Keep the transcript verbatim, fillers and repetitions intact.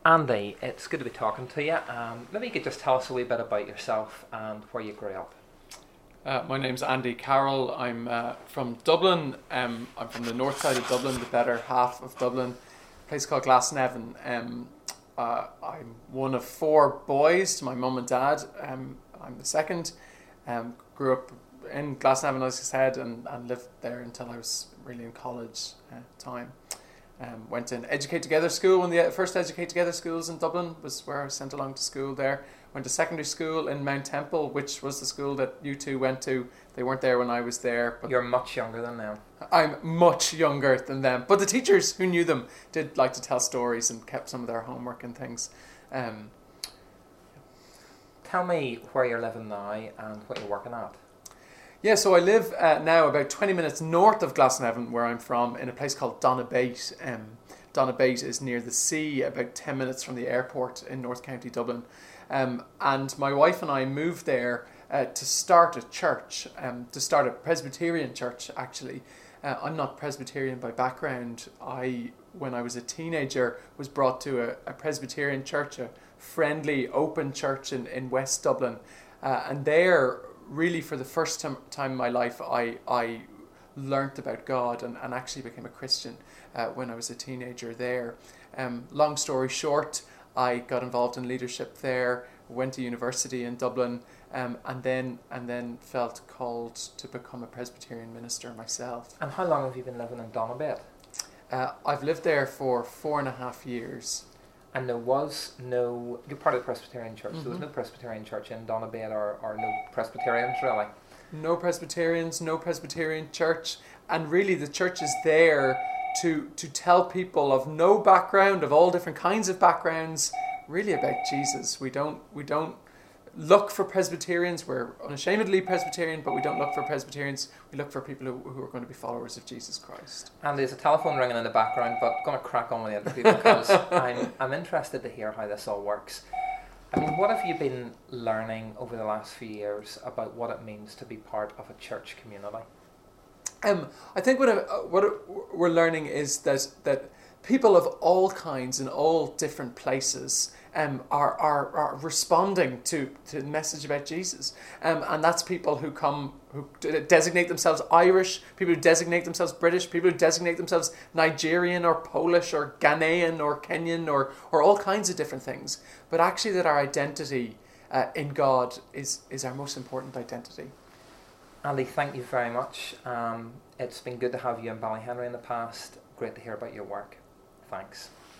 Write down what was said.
Andy, it's good to be talking to you. Um, maybe you could just tell us a wee bit about yourself and where you grew up. Uh, my name's Andy Carroll. I'm uh, from Dublin. Um, I'm from the north side of Dublin, the better half of Dublin, a place called Glasnevin. Um, uh, I'm one of four boys to my mum and dad. Um, I'm the second. Um, grew up in Glasnevin, as I said, and, and lived there until I was really in college uh, time. Um, went to an Educate Together school. One of the first Educate Together schools in Dublin was where I was sent along to school there. Went to secondary school in Mount Temple, which was the school that you two went to. They weren't there when I was there. But You're much younger than them. I'm much younger than them. But the teachers who knew them did like to tell stories and kept some of their homework and things. Um, Tell me where you're living now and what you're working at. Yeah, so I live uh, now about twenty minutes north of Glasnevin, where I'm from, in a place called Donabate. Um, Donabate is near the sea, about ten minutes from the airport in North County Dublin. Um, and my wife and I moved there uh, to start a church, um, to start a Presbyterian church, actually. Uh, I'm not Presbyterian by background. I, when I was a teenager, was brought to a, a Presbyterian church, a friendly, open church in, in West Dublin. Uh, and there, really for the first time, time in my life, I, I learnt about God and, and actually became a Christian uh, when I was a teenager there. Um, long story short, I got involved in leadership there, went to university in Dublin, um, and then and then felt called to become a Presbyterian minister myself. And how long have you been living in Donabate? Uh, I've lived there for four and a half years. And there was no, you're part of the Presbyterian Church, Mm-hmm. so there was no Presbyterian Church in Donabate or, or no Presbyterians really? No Presbyterians, no Presbyterian church, and really the church is there to to tell people of no background, of all different kinds of backgrounds, really about Jesus. We don't we don't look for Presbyterians. We're unashamedly Presbyterian, but we don't look for Presbyterians. We look for people who, who are going to be followers of Jesus Christ. And there's a telephone ringing in the background, but I'm going to crack on with the interview because I'm I'm interested to hear how this all works. I mean, what have you been learning over the last few years about what it means to be part of a church community? Um, I think what uh, what we're learning is that that people of all kinds in all different places um, are, are are responding to, to the message about Jesus, um, and that's people who come who designate themselves Irish, people who designate themselves British, people who designate themselves Nigerian or Polish or Ghanaian or Kenyan or or all kinds of different things. But actually, that our identity uh, in God is is our most important identity. Andy, thank you very much. Um, it's been good to have you in Ballyhenry in the past. Great to hear about your work. Thanks.